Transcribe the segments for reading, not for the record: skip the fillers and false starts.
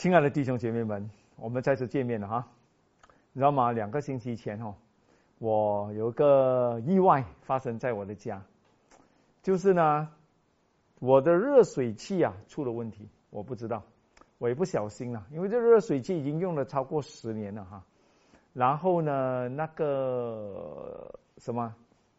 亲爱的弟兄姐妹们，我们再次见面了哈。你知道吗？2个星期前我有个意外发生在我的家，就是呢，我的热水器出了问题，我不知道，我也不小心了，因为这热水器已经用了超过10年了哈。然后呢，那个什么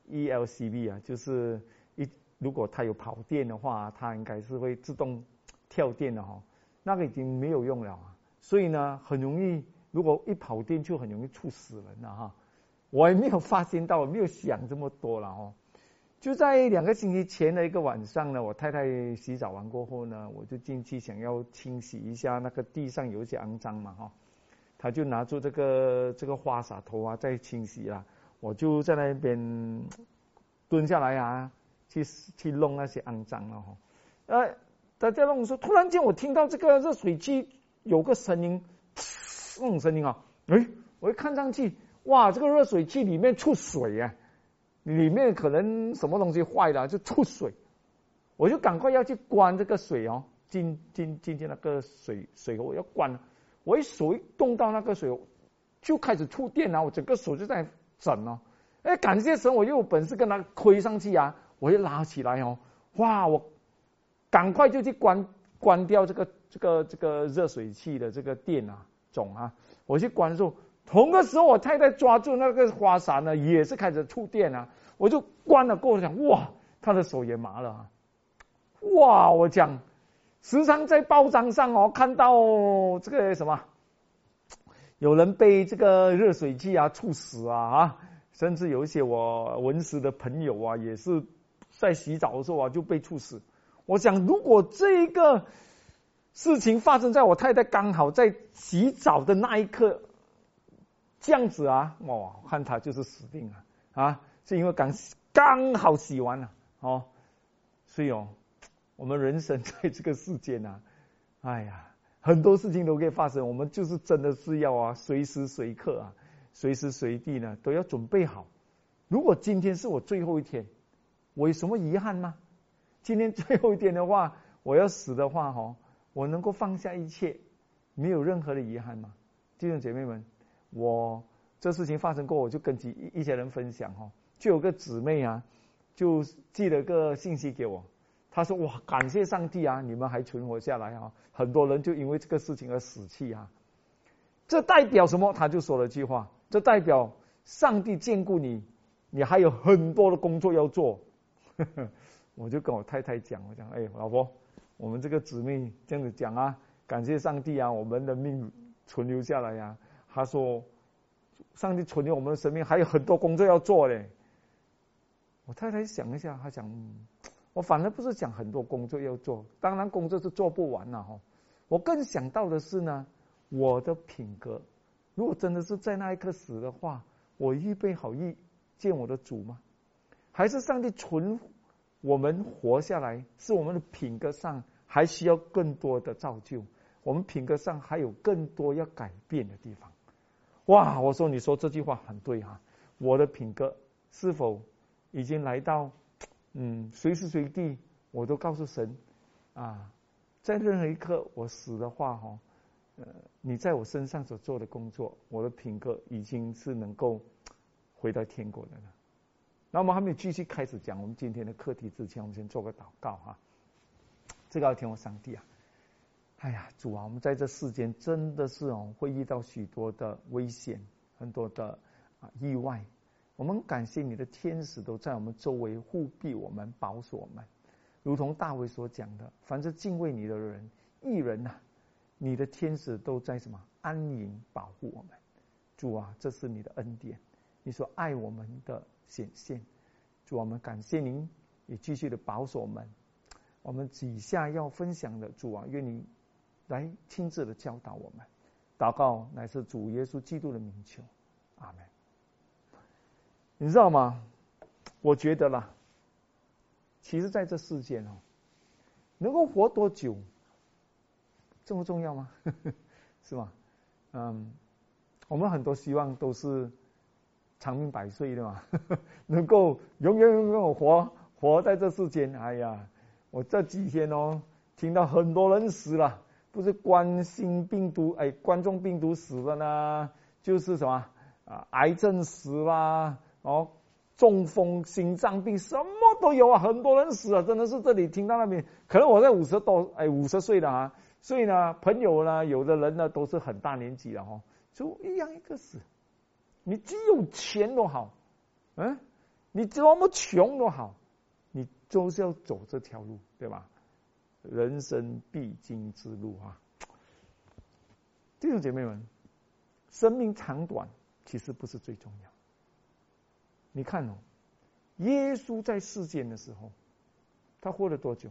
ELCB 就是如果它有跑电的话，它应该是会自动跳电的哈。那个已经没有用了所以呢，很容易，如果一跑电就很容易猝死人了哈。我也没有发现到，没有想这么多了就在2个星期前的一个晚上呢，我太太洗澡完过后呢，我就进去想要清洗一下那个地上有一些肮脏嘛她就拿出这个花洒头在清洗啦，我就在那边蹲下来去弄那些肮脏了大家弄说，突然间我听到这个热水器有个声音，那种声音我一看上去，哇，这个热水器里面出水里面可能什么东西坏了就出水，我就赶快要去关这个水进那个水我要关，我一手一动到那个水就开始触电我整个手就在整感谢神，我又有本事跟它推上去我一拉起来哇，我赶快就去关掉这个热水器的这个电总我去关的时候，同个时候我太太抓住那个花洒呢，也是开始触电我就关了过后想，哇，她的手也麻了哇，我讲时常在报章上看到这个什么，有人被这个热水器猝死甚至有一些我文史的朋友也是在洗澡的时候就被猝死。我想，如果这个事情发生在我太太刚好在洗澡的那一刻，这样子我看她就是死定了是因为刚好洗完了所以我们人生在这个世界哎呀，很多事情都可以发生，我们就是真的是要随时随刻随时随地呢都要准备好。如果今天是我最后一天，我有什么遗憾吗？今天最后一天的话，我要死的话我能够放下一切，没有任何的遗憾吗？弟兄姐妹们，我这事情发生过，我就跟一些人分享就有个姊妹就寄了个信息给我，她说，哇，感谢上帝你们还存活下来很多人就因为这个事情而死去这代表什么？她就说了一句话，这代表上帝眷顾你，你还有很多的工作要做我就跟我太太讲，我讲，老婆，我们这个姊妹这样子讲感谢上帝我们的命存留下来她说，上帝存留我们的生命，还有很多工作要做嘞。我太太想一下，她讲，我反而不是讲很多工作要做，当然工作是做不完我更想到的是呢，我的品格，如果真的是在那一刻死的话，我预备好见我的主吗？还是上帝存我们活下来，是我们的品格上还需要更多的造就，我们品格上还有更多要改变的地方。哇，我说，你说这句话很对我的品格是否已经来到随时随地我都告诉神在任何一刻我死的话你在我身上所做的工作，我的品格已经是能够回到天国的了。那我们还没有继续开始讲我们今天的课题之前，我们先做个祷告这个天父上帝哎呀，主我们在这世间真的是会遇到许多的危险，很多的意外。我们感谢你的天使都在我们周围护庇我们，保守我们，如同大卫所讲的，凡是敬畏你的人，义人你的天使都在什么安营保护我们。主这是你的恩典，你所爱我们的显现。主我们感谢您，也继续的保守我们。我们以下要分享的，主愿你来亲自的教导我们。祷告乃是主耶稣基督的名求，阿们。你知道吗？我觉得啦，其实在这世间能够活多久重不重要吗？是吗？我们很多希望都是长命百岁的嘛，能够永远活在这世间。哎呀，我这几天听到很多人死了， 不是冠心病毒，冠状病毒死了呢，就是什么癌症死啦，中风、心脏病，什么都有啊，很多人死啊，真的是这里听到那边，可能我在50岁了啊，所以呢，朋友呢，有的人呢都是很大年纪了就一样一个死。你只有钱都好，你多么穷都好，你就是要走这条路，对吧？人生必经之路啊！弟兄姐妹们，生命长短其实不是最重要。你看耶稣在世间的时候，他活了多久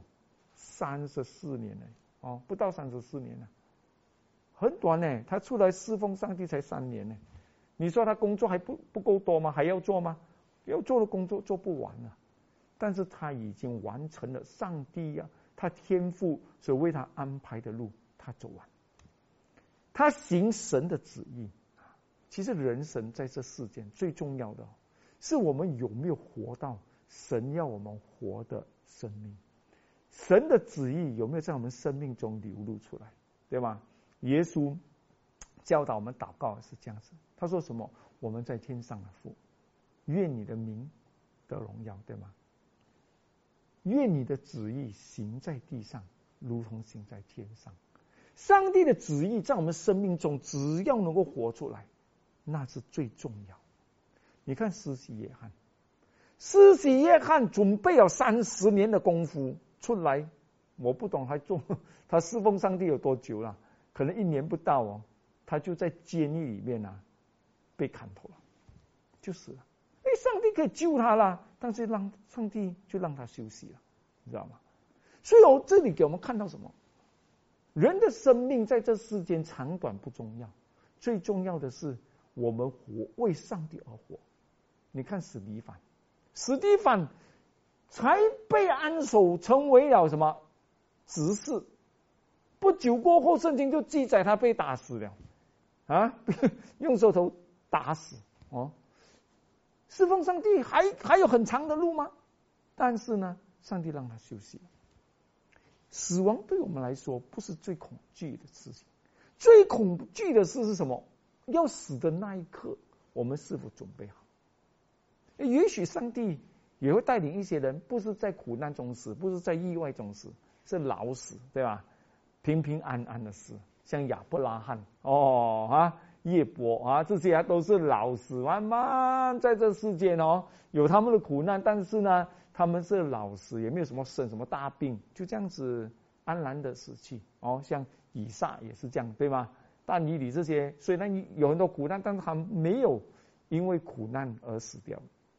？34年了，不到34年了，很短呢。他出来侍奉上帝才3年呢。你说他工作还不够多吗？还要做吗？要做的工作做不完了。但是他已经完成了上帝他天父所为他安排的路，他走完。他行神的旨意。其实人生在这世间最重要的是我们有没有活到神要我们活的生命，神的旨意有没有在我们生命中流露出来，对吗？耶稣教导我们祷告是这样子，他说什么？我们在天上的父，愿你的名得荣耀，对吗？愿你的旨意行在地上，如同行在天上。上帝的旨意在我们生命中，只要能够活出来，那是最重要。你看施洗约翰，施洗约翰准备了30年的功夫出来，我不懂他侍奉上帝有多久了，可能1年不到他就在监狱里面被砍头了，就死了。上帝可以救他了，但是上帝就让他休息了，你知道吗？所以这里给我们看到什么？人的生命在这世间长短不重要，最重要的是我们为上帝而活。你看史提反才被安守，成为了什么执事，不久过后圣经就记载他被打死了用手头打死侍奉上帝还有很长的路吗？但是呢，上帝让他休息了。死亡对我们来说不是最恐惧的事情，最恐惧的事是什么？要死的那一刻，我们是否准备好？也许上帝也会带领一些人，不是在苦难中死，不是在意外中死，是老死，对吧？平平安安的死，像亚伯拉罕耶伯这些都是老死，慢慢在这世界有他们的苦难，但是呢，他们是老死，也没有什么生什么大病，就这样子安然的死去像以撒也是这样，对吗？但以理这些虽然有很多苦难，但是他没有因为苦难而死掉。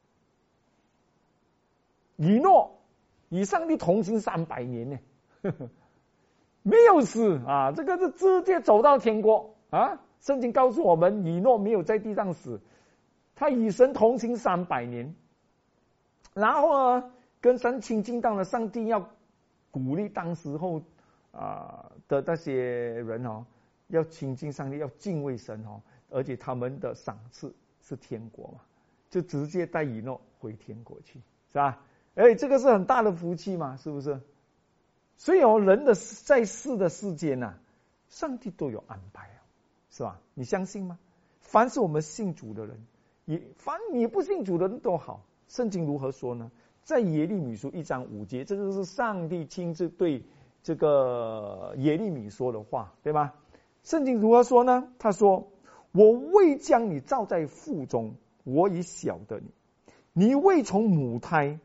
以诺与上帝同行300年呢，没有死这个是直接走到天国圣经告诉我们，以诺没有在地上死，他与神同行300年，然后跟神亲近到了，上帝要鼓励当时候的那些人要亲近上帝，要敬畏神而且他们的赏赐是天国嘛，就直接带以诺回天国去，是吧？这个是很大的福气嘛，是不是？所以人的在世的世间上帝都有安排是吧？你相信吗？凡是我们信主的人，凡你不信主的人都好，圣经如何说呢？在耶利米书1章5节，这个是上帝亲自对这个耶利米说的话，对吗？圣经如何说呢？他说：我未将你造在腹中，我已晓得你；你未出母胎，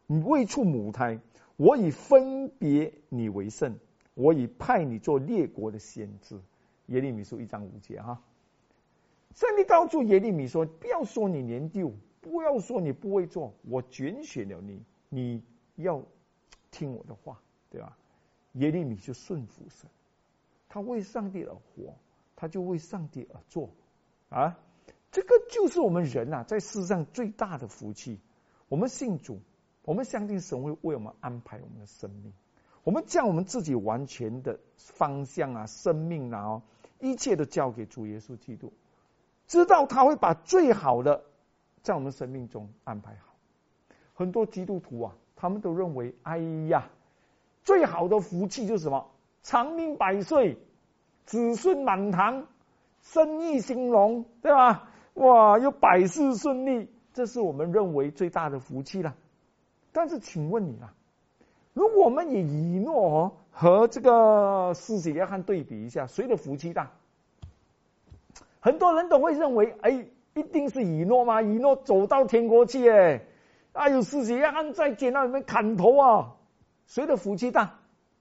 我已分别你为圣，我已派你做列国的先知。耶利米书1章5节上帝告诉耶利米说：不要说你年幼，不要说你不会做，我拣选了你，你要听我的话，对吧？耶利米就顺服神，他为上帝而活，他就为上帝而做这个就是我们人在世上最大的福气。我们信主，我们相信神会为我们安排我们的生命，我们将我们自己完全的方向生命一切都交给主耶稣基督，知道他会把最好的在我们生命中安排好。很多基督徒他们都认为最好的福气就是什么？长命百岁子孙满堂，生意兴隆，对吧？哇，又百事顺利，这是我们认为最大的福气了。但是请问你啊，如果我们以以诺和这个施洗约翰对比一下，谁的福气大？很多人都会认为，一定是以诺吗？以诺走到天国去，有施洗约翰在监牢里面砍头啊，谁的福气大？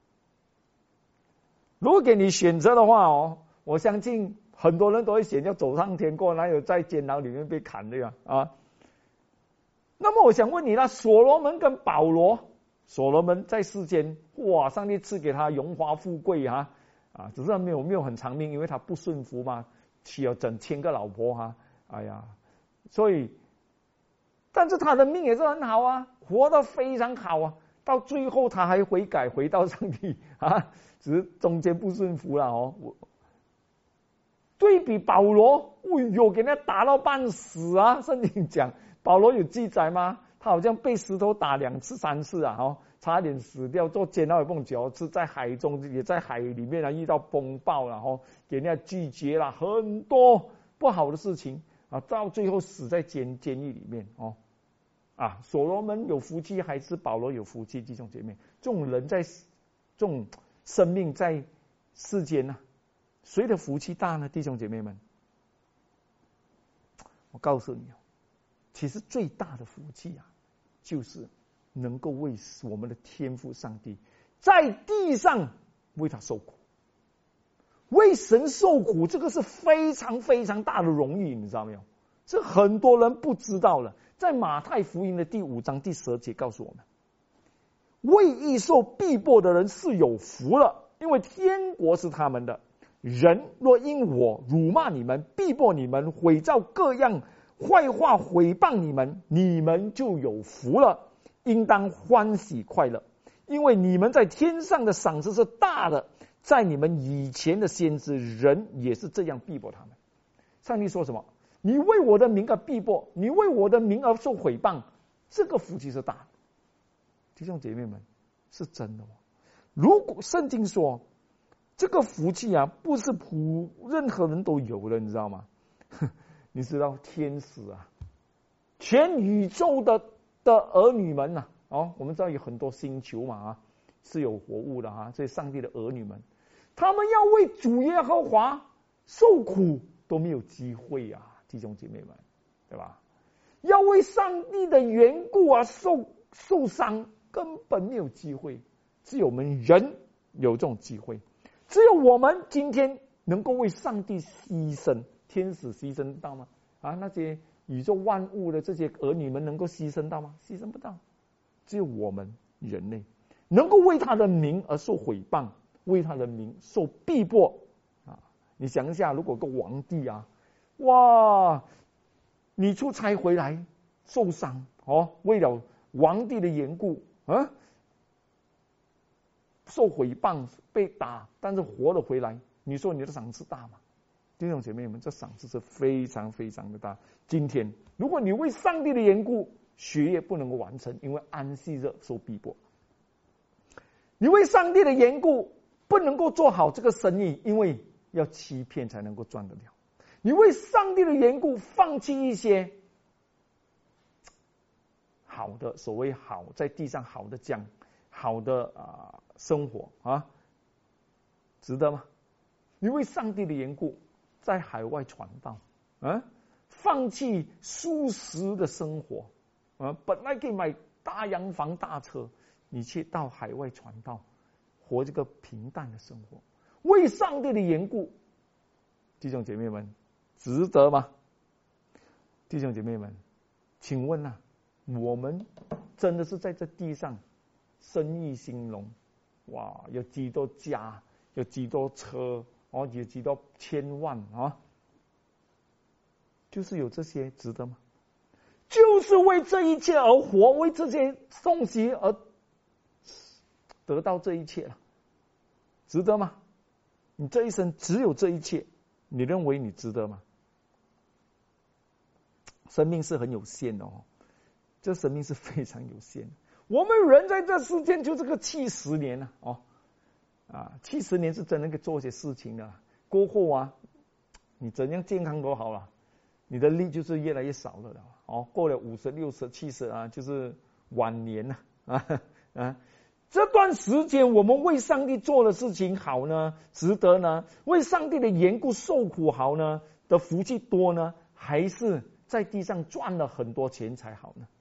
如果给你选择的话我相信很多人都会选要走上天国，哪有在监牢里面被砍的呀？那么我想问你了，所罗门跟保罗，所罗门在世间，哇，上帝赐给他荣华富贵只是没有很长命，因为他不顺服嘛，娶了整1000个老婆所以，但是他的命也是很好啊，活得非常好啊，到最后他还悔改，回到上帝只是中间不顺服了对比保罗，有给他打到半死啊！圣经讲保罗有记载吗？他好像被石头打2次3次差点死掉，做监牢也蹦9次，在海中也在海里面遇到风暴给人家拒绝了很多不好的事情到最后死在监狱里面所罗门有福气还是保罗有福气？弟兄姐妹，这种人在这种生命在世间谁的福气大呢？弟兄姐妹们，我告诉你其实最大的福气就是能够为我们的天父上帝在地上为他受苦，为神受苦，这个是非常非常大的荣誉，你知道没有？这很多人不知道了。在马太福音的第5章第12节告诉我们，为义受逼迫的人是有福了，因为天国是他们的。人若因我辱骂你们，逼迫你们，毁造各样坏话毁谤你们，你们就有福了，应当欢喜快乐，因为你们在天上的赏赐是大的。在你们以前的先知人也是这样逼迫他们。上帝说什么？你为我的名而逼迫，你为我的名而受毁谤，这个福气是大的。弟兄姐妹们，是真的如果圣经说这个福气不是任何人都有的，你知道吗？你知道天使全宇宙的儿女们我们知道有很多星球嘛是有活物的所以上帝的儿女们，他们要为主耶和华受苦都没有机会弟兄姐妹们，对吧？要为上帝的缘故受伤根本没有机会，只有我们人有这种机会，只有我们今天能够为上帝牺牲。天使牺牲到吗？那些宇宙万物的这些儿女们能够牺牲到吗？牺牲不到，只有我们人类能够为他的名而受毁谤，为他的名受逼迫你想一下，如果个皇帝哇，你出差回来受伤为了皇帝的缘故受毁谤被打，但是活了回来，你说你的赏赐大吗？弟兄姐妹们，这赏赐是非常非常的大。今天如果你为上帝的缘故学业不能够完成，因为安息日受逼迫，你为上帝的缘故不能够做好这个生意，因为要欺骗才能够赚得了，你为上帝的缘故放弃一些好的，所谓好在地上好的好的生活值得吗？你为上帝的缘故在海外传道放弃舒适的生活本来可以买大洋房大车，你却到海外传道，活这个平淡的生活，为上帝的缘故，弟兄姐妹们，值得吗？弟兄姐妹们，请问我们真的是在这地上生意兴隆，哇，有几多家，有几多车有几多千万就是有这些，值得吗？就是为这一切而活，为这些东西而得到这一切了，值得吗？你这一生只有这一切，你认为你值得吗？生命是很有限的这生命是非常有限的。我们人在这世间就这个70年70年是真的可以做一些事情的， 过后啊，你怎样健康都好了，你的力就是越来越少了哦。过了50、60、70啊，就是晚年了这段时间我们为上帝做的事情好呢，值得呢？为上帝的缘故受苦好呢？的福气多呢，还是在地上赚了很多钱才好呢？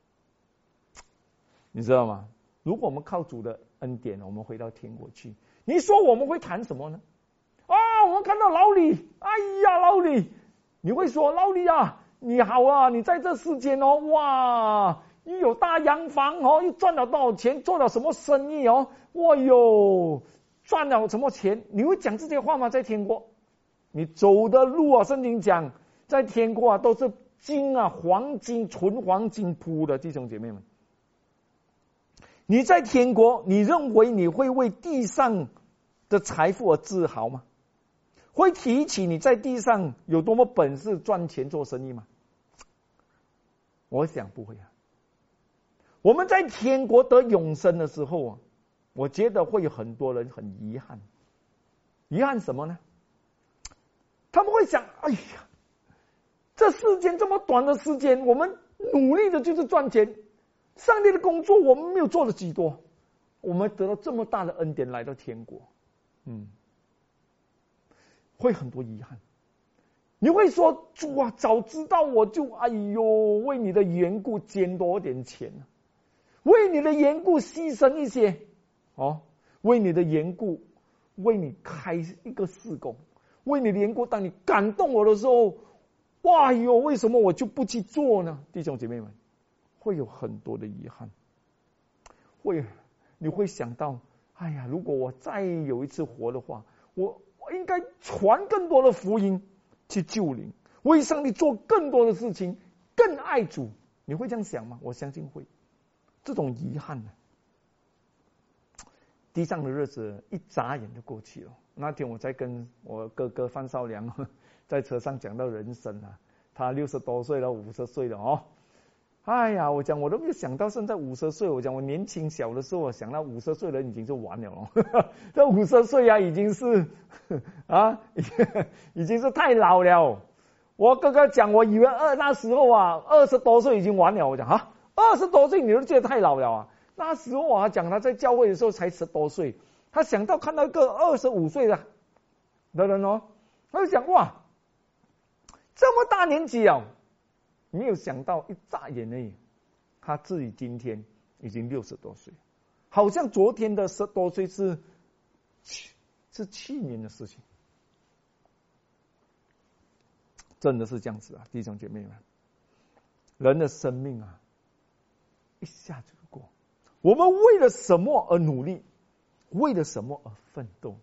你知道吗？如果我们靠主的恩典，我们回到天国去，你说我们会谈什么呢？我们看到老李，哎呀，老李，你会说老李啊，你好啊，你在这世间哦，哇！你有大洋房哦，又赚了多少钱？做了什么生意哦？哇哟，赚了什么钱？你会讲这些话吗？在天国，你走的路啊，圣经讲，在天国啊，都是金啊，黄金、纯黄金铺的，弟兄姐妹们。你在天国，你认为你会为地上的财富而自豪吗？会提起你在地上有多么本事赚钱做生意吗？我想不会啊。我们在天国得永生的时候啊，我觉得会有很多人很遗憾。遗憾什么呢？他们会想，哎呀，这世间这么短的时间，我们努力的就是赚钱，上帝的工作我们没有做了几多，我们得到这么大的恩典来到天国，会很多遗憾。你会说，主啊，早知道我就哎呦，为你的缘故捐多点钱，为你的缘故牺牲一些为你的缘故，为你开一个事工，为你的缘故，当你感动我的时候，哇哟，为什么我就不去做呢？弟兄姐妹们，会有很多的遗憾，你会想到，哎呀，如果我再有一次活的话，我应该传更多的福音去救灵，为上帝做更多的事情，更爱主。你会这样想吗？我相信会。这种遗憾呢，地上的日子一眨眼就过去了。那天我在跟我哥哥范少良在车上讲到人生啊，他60多岁了，50岁了哎呀，我讲我都没有想到现在50岁，我讲我年轻小的时候，我想到50岁人已经是完了这50岁啊，已经是已经是太老了。我哥哥讲，我以为那时候啊20多岁已经完了，我讲20多岁你都觉得太老了那时候他讲他在教会的时候才10多岁，他想到看到一个25岁的人他就想，哇，这么大年纪没有想到一眨眼而已，他自己今天已经60多岁，好像昨天的10多岁是去年的事情，真的是这样子弟兄姐妹们，人的生命一下子就过。我们为了什么而努力？为了什么而奋斗？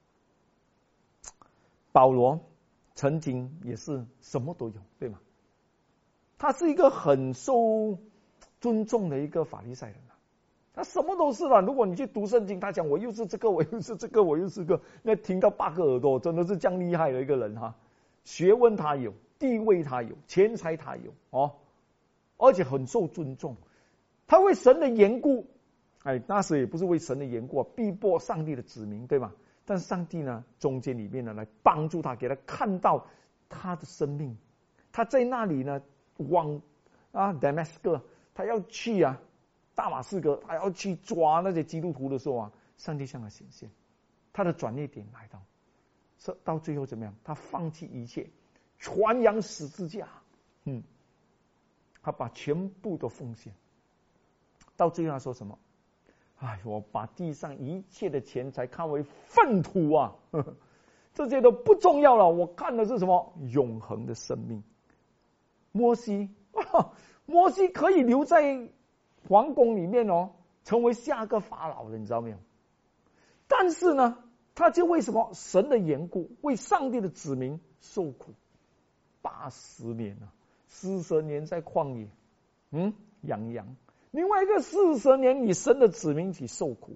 保罗曾经也是什么都有，对吗？他是一个很受尊重的一个法利赛人他什么都是了。如果你去读圣经，他讲我又是这个，我又是这个，我又是个，那听到8个耳朵，真的是这样厉害的一个人学问他有，地位他有，钱财他有而且很受尊重。他为神的缘故，那时也不是为神的缘故逼迫上帝的子民，对吗？但上帝呢，中间里面呢，来帮助他，给他看到他的生命，他在那里呢，往Damascus，他要去大马士革，他要去抓那些基督徒的时候上帝向他显现，他的转捩点来到最后怎么样？他放弃一切，传扬十字架，他把全部都奉献。到最后他说什么？我把地上一切的钱财看为粪土这些都不重要了，我看的是什么？永恒的生命。摩西可以留在皇宫里面成为下个法老的，你知道没有？但是呢，他就为什么神的缘故，为上帝的子民受苦80年40年在旷野养羊，另外一个40年以神的子民一起受苦，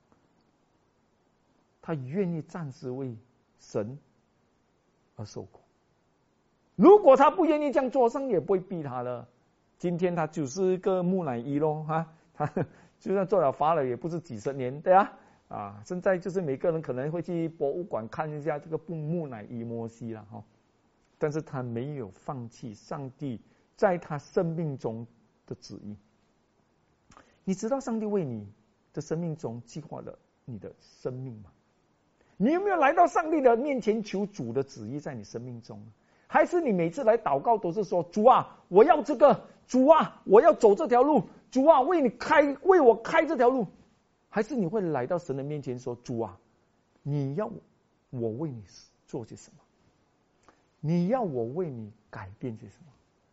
他愿意暂时为神而受苦。如果他不愿意这样做，上帝也不会逼他了。今天他就是个木乃伊他就算做了法老，也不是几十年，对啊，现在就是每个人可能会去博物馆看一下这个木乃伊摩西了哈，但是他没有放弃上帝在他生命中的旨意。你知道上帝为你的生命中计划了你的生命吗？你有没有来到上帝的面前求主的旨意在你生命中？还是你每次来祷告都是说主啊，我要这个，主啊，我要走这条路，主啊，为我开这条路？还是你会来到神的面前说主啊，你要我为你做些什么？你要我为你改变些什么？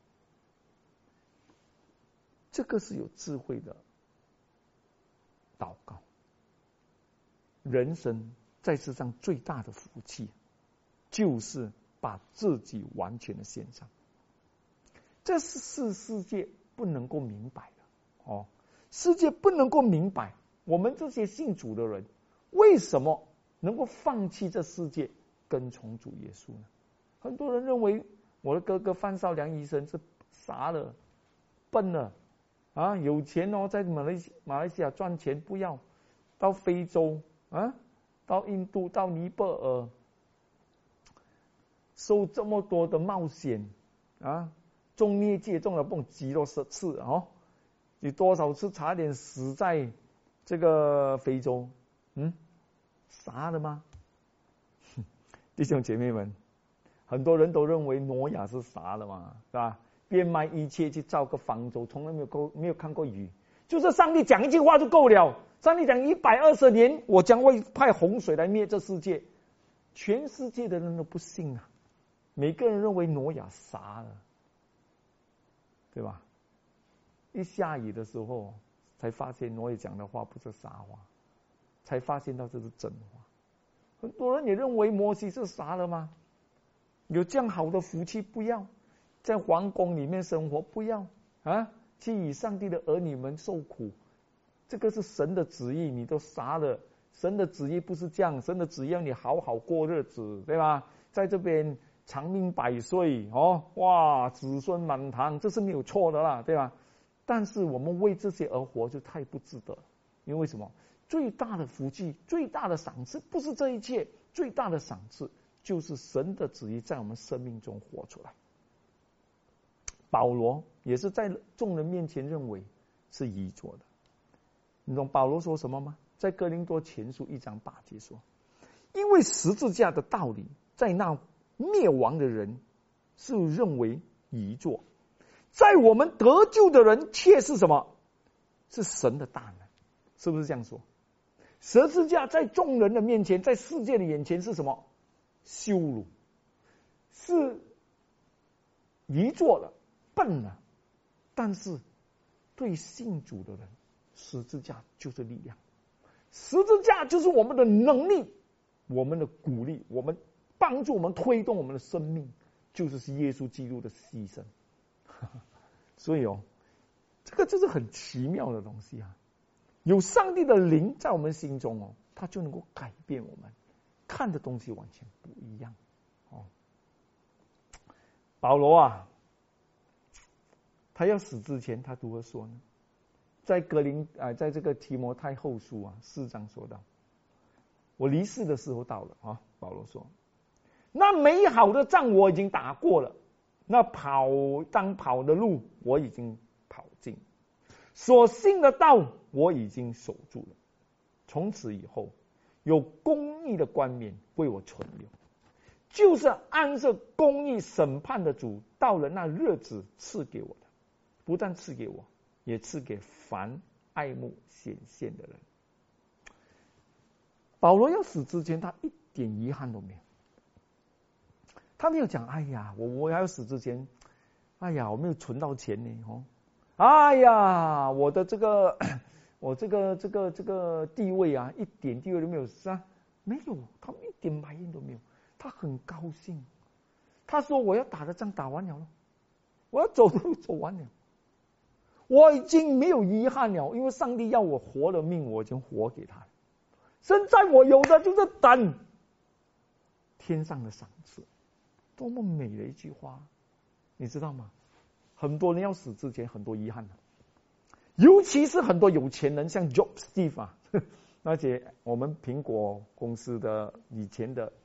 这个是有智慧的祷告。人生在世上最大的福气，就是把自己完全的献上。这是世界不能够明白的哦，世界不能够明白我们这些信主的人为什么能够放弃这世界，跟从主耶稣呢？很多人认为我的哥哥范少良医生是傻了、笨了啊，有钱哦，在马来西亚赚钱，不要到非洲啊，到印度，到尼泊尔，受这么多的冒险啊，中孽界中了蹦几多少次哦，有多少次差点死在这个非洲？傻了吗？弟兄姐妹们，很多人都认为挪亚是傻了嘛，是吧？变卖一切去造个方舟，从来没有看过雨，就是上帝讲一句话就够了。上帝讲120年，我将会派洪水来灭这世界，全世界的人都不信啊！每个人认为挪亚傻了，对吧？一下雨的时候，才发现挪亚讲的话不是傻话，才发现到这是真话。很多人也认为摩西是傻了吗？有这样好的福气不要，在皇宫里面生活不要啊，去与上帝的儿女们受苦，这个是神的旨意，你都傻了。神的旨意不是这样，神的旨意要你好好过日子，对吧？在这边长命百岁哦，哇，子孙满堂，这是没有错的啦，对吧？但是我们为这些而活就太不值得，因为什么？最大的福气，最大的赏赐不是这一切，最大的赏赐就是神的旨意在我们生命中活出来。保罗也是在众人面前认为是愚拙的。你懂保罗说什么吗？在哥林多前书1章8节说，因为十字架的道理在那灭亡的人是认为愚拙，在我们得救的人却是什么？是神的大能。是不是这样说？十字架在众人的面前，在世界的眼前是什么？羞辱，是愚拙的、笨了。但是对信主的人，十字架就是力量，十字架就是我们的能力，我们的鼓励，我们帮助我们推动我们的生命，就是耶稣基督的牺牲。所以这个就是很奇妙的东西啊！有上帝的灵在我们心中他就能够改变我们看的东西完全不一样保罗他要死之前他如何说呢？在在这个提摩太后书4章说到，我离世的时候到了保罗说，那美好的仗我已经打过了，那当跑的路我已经跑尽，所信的道我已经守住了，从此以后有公义的冠冕为我存留，就是按着公义审判的主到了那日子赐给我的，不但赐给我，也赐给凡爱慕显现的人。保罗要死之前他一点遗憾都没有，他没有讲哎呀我要死之前哎呀我没有存到钱呢哎呀我的这个地位一点地位都没有没有，他一点埋怨都没有，他很高兴。他说我要打的仗打完了，我要走的路走完了，我已经没有遗憾了，因为上帝要我活的命我已经活给他了，现在我有的就是等天上的赏赐。多么美的一句话，你知道吗？很多人要死之前很多遗憾尤其是很多有钱人，像 Job Steve 而且我们苹果公司的以前的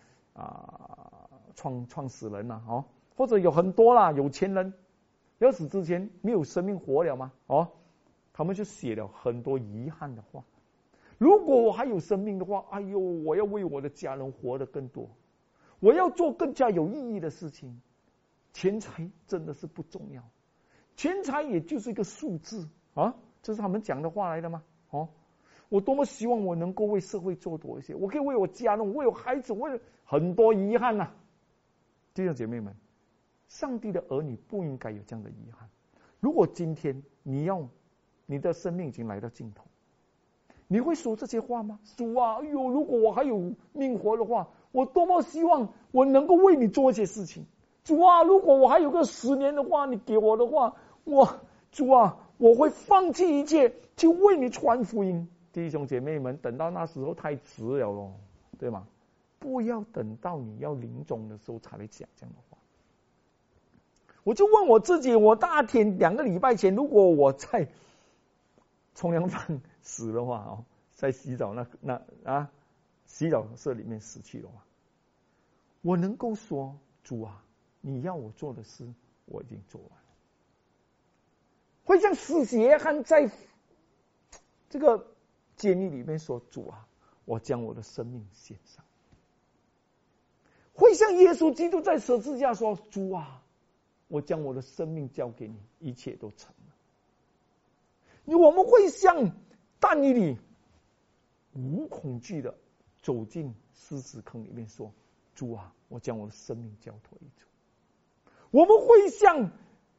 创始人呐，或者有很多啦有钱人，要死之前没有生命活了嘛，他们就写了很多遗憾的话。如果我还有生命的话，哎呦，我要为我的家人活得更多，我要做更加有意义的事情。钱财真的是不重要，钱财也就是一个数字啊，这是他们讲的话来的吗？我多么希望我能够为社会做多一些，我可以为我家人，为我孩子，为很多遗憾呐。弟兄姐妹们，上帝的儿女不应该有这样的遗憾。如果今天你的生命已经来到尽头，你会说这些话吗？主啊，哎呦，如果我还有命活的话，我多么希望我能够为你做一些事情。主啊，如果我还有个10年的话，你给我的话，主啊，我会放弃一切去为你传福音。弟兄姐妹们，等到那时候太迟了咯，对吗？不要等到你要临终的时候才来讲这样的话。我就问我自己，我大天2个礼拜前，如果我在冲凉房死的话，在洗澡洗澡室里面死去的话，我能够说，主啊，你要我做的事我已经做完了。会像使徒约翰在这个监狱里面说，主啊，我将我的生命献上。会像耶稣基督在十字架说，主啊，我将我的生命交给你，一切都成了。我们会像但以理无恐惧的走进狮子坑里面说，主啊，我将我的生命交托于主。我们会像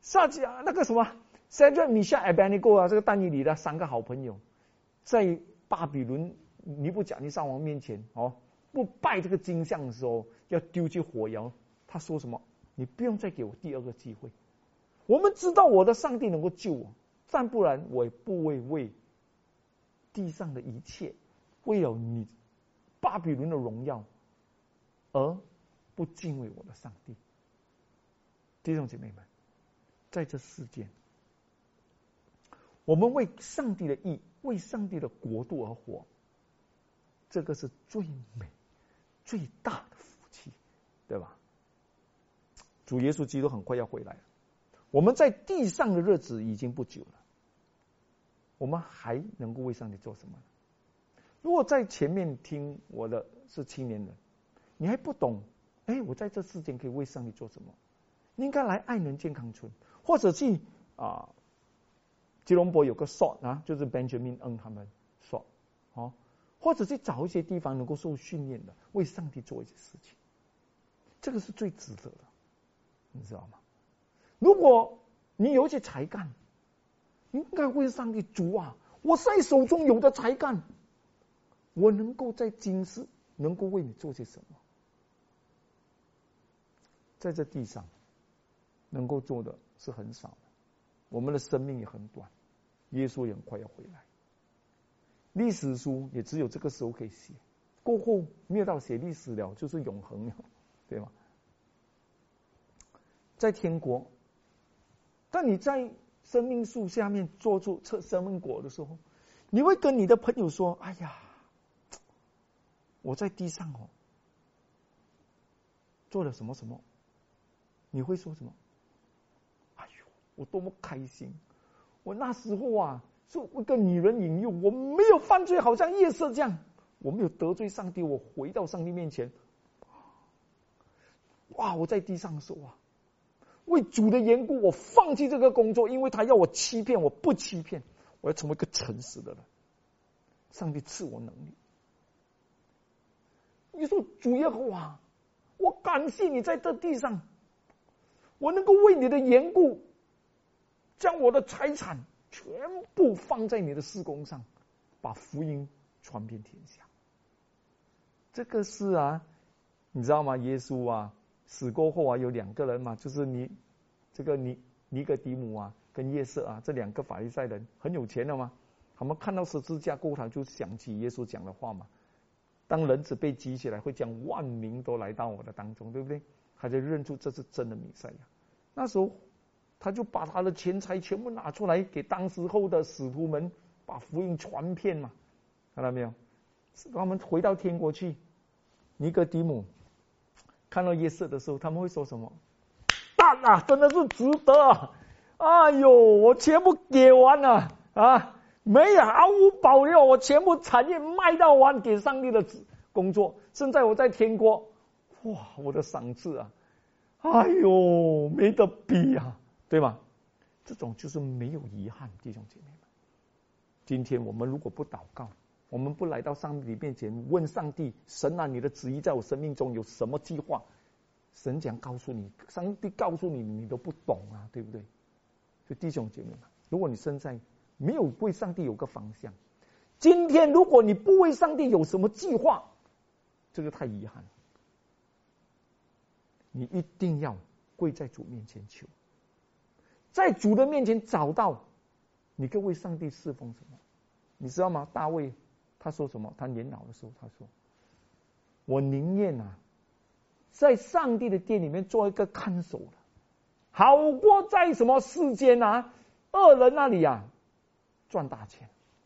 Shadrach、Meshach、Abednego 这个但以理的3个好朋友，在巴比伦尼布甲尼撒王面前不拜这个金像的时候，要丢去火窑，他说什么？你不用再给我第2个机会。我们知道我的上帝能够救我，暂不然我也不会为地上的一切，为了你巴比伦的荣耀而不敬畏我的上帝。弟兄姐妹们，在这世间，我们为上帝的义，为上帝的国度而活，这个是最美最大的福气，对吧？主耶稣基督很快要回来了，我们在地上的日子已经不久了，我们还能够为上帝做什么呢？如果在前面听我的是青年人，你还不懂，我在这世间可以为上帝做什么？你应该来爱人健康村，或者去吉隆坡有个 SWAT 就是 Benjamin Ng 他们 SWAT，或者去找一些地方能够受训练的，为上帝做一些事情，这个是最值得的，你知道吗？如果你有一些才干，你应该为上帝，主啊，我现在手中有的才干，我能够在今世能够为你做些什么？在这地上能够做的是很少的，我们的生命也很短，耶稣也很快要回来，历史书也只有这个时候可以写，过后没有到写历史了，就是永恒了，对吗？在天国，当你在生命树下面做出生命果的时候，你会跟你的朋友说，哎呀，我在地上做了什么什么，你会说什么？哎呦，我多么开心，我那时候是一个女人引诱，我没有犯罪，好像夜色这样，我没有得罪上帝，我回到上帝面前，我在地上的时候为主的缘故，我放弃这个工作，因为他要我欺骗，我不欺骗，我要成为一个诚实的人。上帝赐我能力。你说主耶和华，我感谢你在这地上，我能够为你的缘故，将我的财产全部放在你的事工上，把福音传遍天下。这个是你知道吗？耶稣死过后有2个人嘛，就是尼哥底母跟约瑟这2个法利赛人很有钱的嘛，他们看到十字架过后，他就想起耶稣讲的话嘛，当人子被举起来，会将万民都来到我的当中，对不对？他就认出这是真的弥赛亚。那时候他就把他的钱财全部拿出来给当时候的使徒们，把福音传遍嘛。 看到没有？他们回到天国去，尼哥底母看到耶稣的时候，他们会说什么？蛋啊，真的是值得啊！哎呦，我全部给完了啊，没有毫无保留，我全部产业卖到完给上帝的工作。现在我在天国，哇，我的赏赐啊，哎呦，没得比啊，对吗？这种就是没有遗憾，弟兄姐妹们。今天我们如果不祷告，我们不来到上帝面前问上帝，神啊，你的旨意在我生命中有什么计划？神讲告诉你，上帝告诉你，你都不懂啊，对不对？所以弟兄姐妹们，如果你现在没有为上帝有个方向，今天如果你不为上帝有什么计划，这个太遗憾了。你一定要跪在主面前求，在主的面前找到你可以为上帝侍奉什么。你知道吗？大卫他说什么？他年老的时候他说，我宁愿啊在上帝的殿里面做一个看守的，好过在什么世间啊恶人那里啊赚大钱。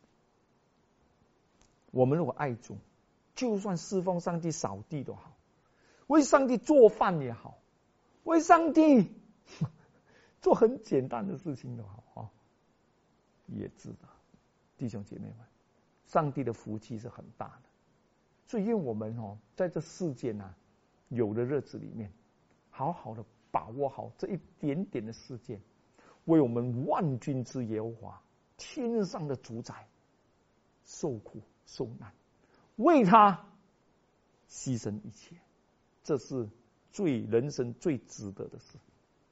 我们如果爱主，就算侍奉上帝扫地都好，为上帝做饭也好，为上帝做很简单的事情都好，也知道弟兄姐妹们，上帝的福气是很大的。所以愿我们在这世间啊有的日子里面，好好的把握好这一点点的世界，为我们万军之耶和华天上的主宰受苦受难，为他牺牲一切，这是人生最值得的事。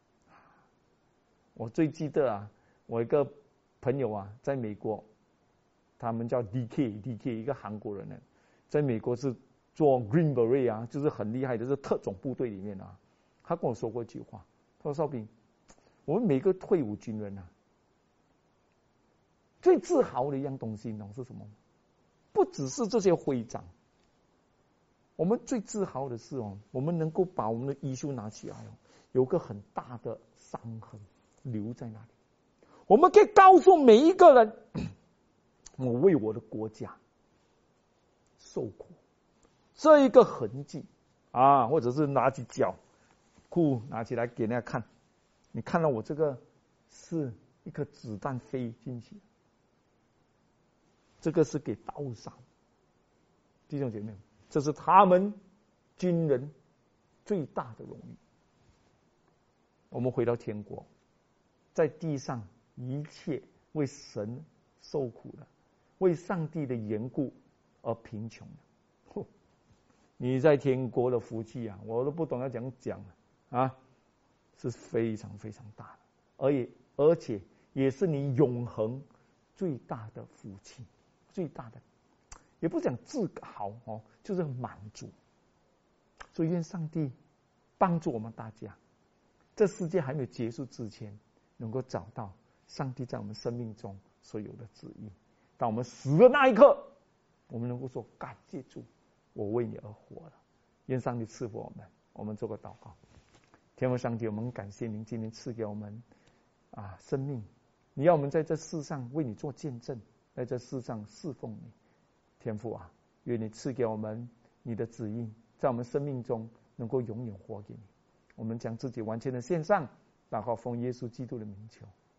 我最记得啊，我一个朋友啊，在美国，他们叫 DK 一个韩国人呢，在美国是做 Green Beret 啊，就是很厉害的，是特种部队里面啊。他跟我说过一句话，他说：“少平，我们每个退伍军人啊，最自豪的一样东西，你懂是什么？不只是这些徽章，我们最自豪的是我们能够把我们的衣袖拿起来有个很大的伤痕留在那里。我们可以告诉每一个人，我为我的国家受苦，这一个痕迹啊，或者是拿起脚裤拿起来给人家看，你看到我这个是一颗子弹飞进去，这个是给刀伤。弟兄姐妹，这是他们军人最大的荣誉。我们回到天国，在地上一切为神受苦的，为上帝的缘故而贫穷的，你在天国的福气啊，我都不懂要怎样讲啊，是非常非常大的，而且也是你永恒最大的福气，最大的，也不讲自豪就是满足。所以愿上帝帮助我们大家，这世界还没有结束之前，能够找到上帝在我们生命中所有的旨意。当我们死的那一刻，我们能够说感谢主，我为你而活了。愿上帝赐福我们。我们做个祷告。天父上帝，我们感谢您今天赐给我们生命，你要我们在这世上为你做见证，在这世上侍奉你。天父啊，愿你赐给我们你的旨意，在我们生命中能够永远活给你。我们将自己完全的献上，祷告奉耶稣基督的名求，